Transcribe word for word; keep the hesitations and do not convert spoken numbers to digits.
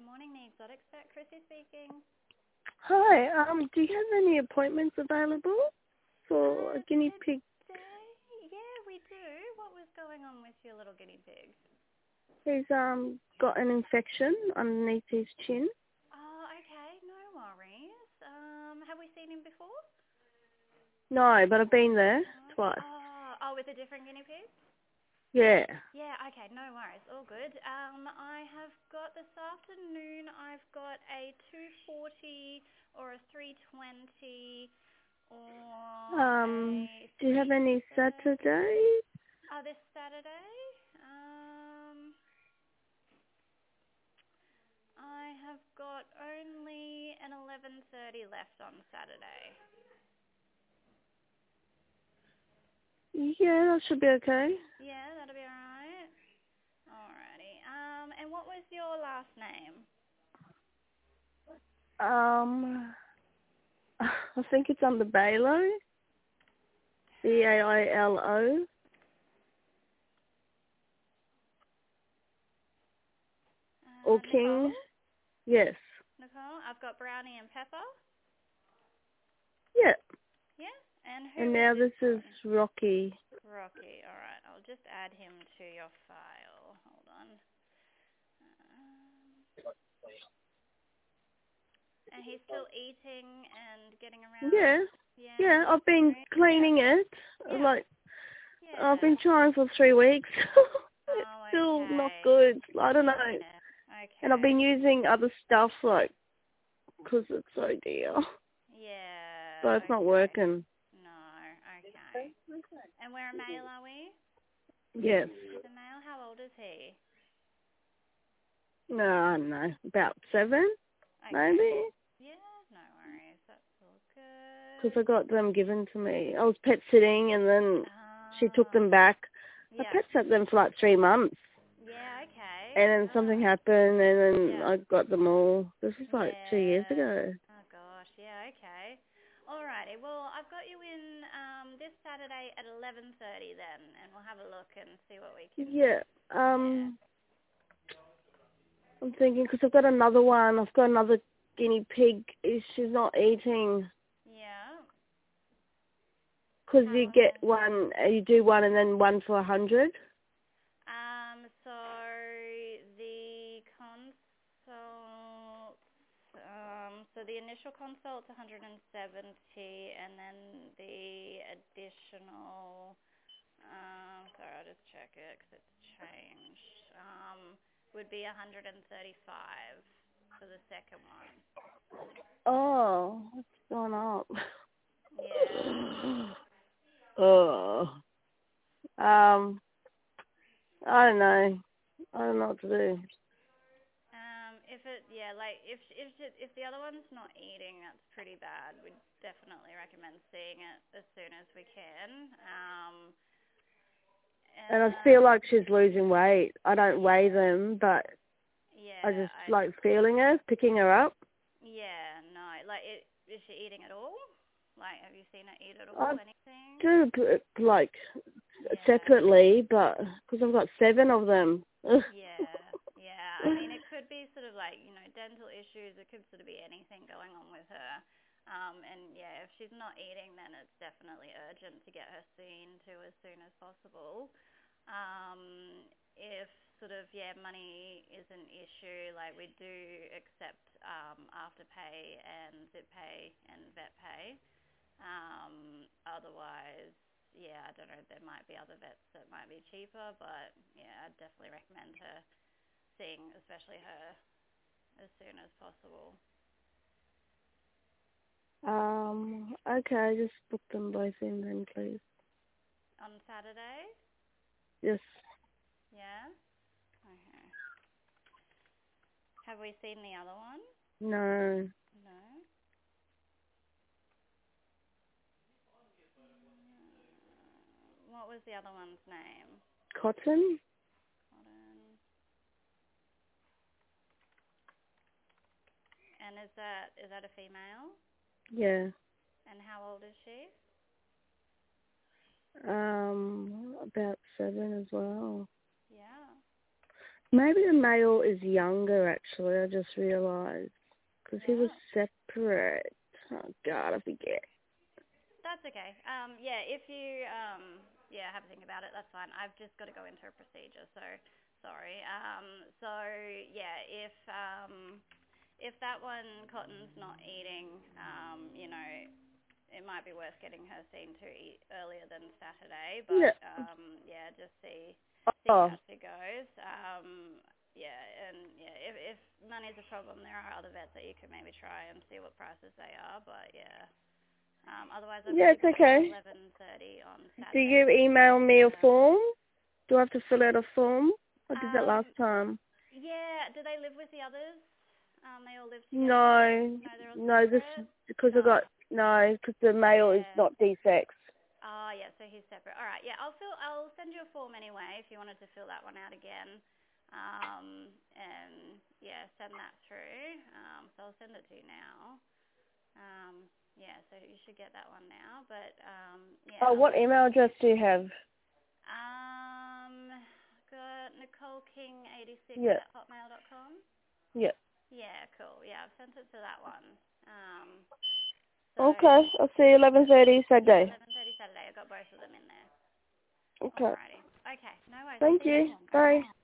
Good morning, the Exotic Vet. Chrissy speaking. Hi, um, do you have any appointments available for Uh, a guinea pig? today? Yeah, we do. What was going on with your little guinea pig? He's um got an infection underneath his chin. Oh, okay. No worries. Um, have we seen him before? No, but I've been there No. twice. Oh, oh, with a different guinea pig? Yeah. Yeah, okay, no worries. All good. Um, I have got this afternoon, I've got a two forty or a three twenty or Um, a do you have three any thirty. Saturday? Oh, this Saturday? Um, I have got only an eleven thirty left on Saturday. Yeah, that should be okay. Yeah, that'll be alright. Alrighty. Um, and what was your last name? Um, I think it's under Bailo. B A I L O. Or Uh, Nicole? King. Yes. Nicole? I've got Brownie and Pepper. Yeah. Yeah? And And who is now this this is one? Rocky. Rocky. Alright, I'll just add him to your file. Hold on. Um, and he's still eating and getting around? Yeah. Yeah, Yeah, no I've been worries. Yeah. cleaning it. Yeah. Like, I've Yeah. been trying for three weeks. It's Oh, still not okay. good. I don't know. Yeah. And I've Okay. been using other stuff, like, because it's so dear. But Yeah. it's not Okay. working. No. Okay. And we're a male, are we? Yes. He's a male. How old is he? No, I don't know. About seven, Okay. maybe? Yeah. No worries. That's all Because good. I got them given to me. I was pet sitting, and then she took Ah. them back. I Yeah. pet sat them for like three months. Yeah. Okay. And then something God. happened, and then Yeah. I got them all. This was like two years Yeah. ago. Oh gosh. Yeah. Okay. Alrighty. Well, I've got you in um, this Saturday at eleven thirty then, and we'll have a look and see what we can. Yeah. Yeah. Um, I'm thinking because I've got another one. I've got another guinea pig. Is She's not eating. Yeah. Because you How? get one, uh, you do one and then one for a hundred. Um. So the consult. Um. So the initial consult's one hundred seventy, and then the additional. Um. Sorry, I'll just check it because it's changed. Um. Would be one hundred thirty-five for the second one. Oh, what's going up? Yeah. oh. Um, I don't know. I don't know what to do. Um, if it, yeah, like if if it, if the other one's not eating, that's pretty bad. We'd definitely recommend seeing it as soon as we can. Um, And I feel uh, like she's losing weight. I don't weigh yeah, them, but I yeah, just I, like feeling her, picking her up. yeah, no, like, it, is she eating at all? Like, have you seen her eat at I all? Anything? do p- like Yeah, separately, but because I've got seven of them. Ugh. yeah, yeah. I mean, it could be sort of like, you know, dental issues. It could sort of be anything going on with her. Um, and yeah, if she's not eating, then it's definitely urgent to get her seen to as soon as possible. Um, if sort of, yeah, money is an issue, like we do accept um, Afterpay and ZipPay and VetPay. Um, otherwise, yeah, I don't know, there might be other vets that might be cheaper, but yeah, I'd definitely recommend her seeing, especially her, as soon as possible. Um, okay, just book them both in then, please. On Saturday? Yes. Yeah? Okay. Have we seen the other one? No. No? What was the other one's name? Cotton? Cotton. And is that is that a female? Yeah. And how old is she? Um, about seven as well. Yeah. Maybe the male is younger, actually, I just realised. Because he was Oh. separate. Oh, God, I forget. That's okay. Um, yeah, if you, um, yeah, have a think about it, that's fine. I've just got to go into a procedure, so sorry. Um, so, yeah, if, um, if that one, Cotton's not eating, um, you know, it might be worth getting her seen to eat earlier than Saturday, Yeah. but, um, yeah, just see, see Oh, how she goes. Um, yeah, and, yeah, if, if money's a problem, there are other vets that you could maybe try and see what prices they are, but, yeah. Um, otherwise, I've got yeah, you it's booked for okay. eleven thirty on Do Saturday you with email me a Sarah. form? Do I have to fill out a form? I did that last Um, time. yeah, do they live with the others? Um, they all live together? No, No, they're all no, this separate? because I No. got no, because the male is Yeah. not D-sex. Oh, yeah, so he's separate. All right, yeah, I'll fill. I'll send you a form anyway if you wanted to fill that one out again. Um, and yeah, send that through. Um, so I'll send it to you now. Um, yeah, so you should get that one now. But um, yeah, Oh, what otherwise. email address do you have? Um, got Nicole King eighty-six Yeah, at hotmail dot com. yeah. Yeah, cool. Yeah, I've sent it to that one. Um, so Okay, I'll see you eleven thirty yeah, Saturday. eleven thirty Saturday. I got both of them in there. Okay. Alrighty. Okay, no worries. I'll Thank see you you. then. Bye.